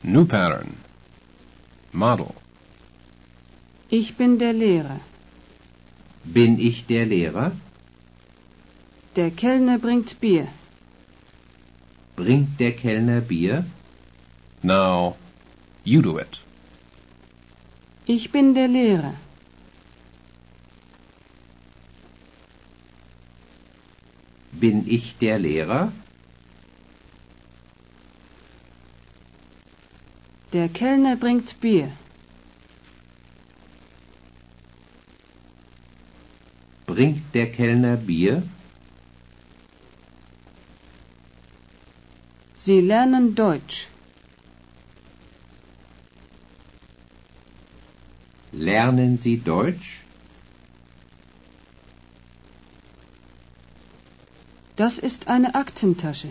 New pattern. Model. Ich bin der Lehrer. Bin ich der Lehrer? Der Kellner bringt Bier. Bringt der Kellner Bier? Now, you do it. Ich bin der Lehrer. Bin ich der Lehrer? Der Kellner bringt Bier. Bringt der Kellner Bier? Sie lernen Deutsch. Lernen Sie Deutsch? Das ist eine Aktentasche.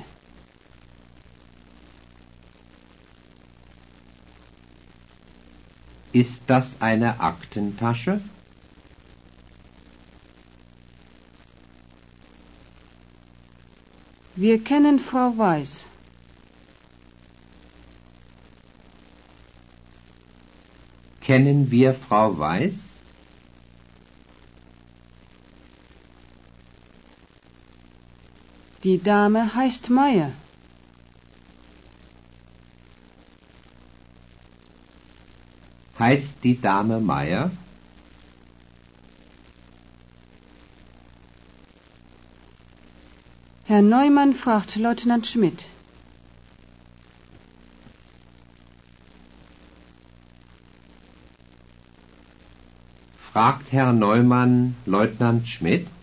Ist das eine Aktentasche? Wir kennen Frau Weiß. Kennen wir Frau Weiß? Die Dame heißt Meier. Heißt die Dame Meier? Herr Neumann fragt Leutnant Schmidt. Fragt Herr Neumann Leutnant Schmidt?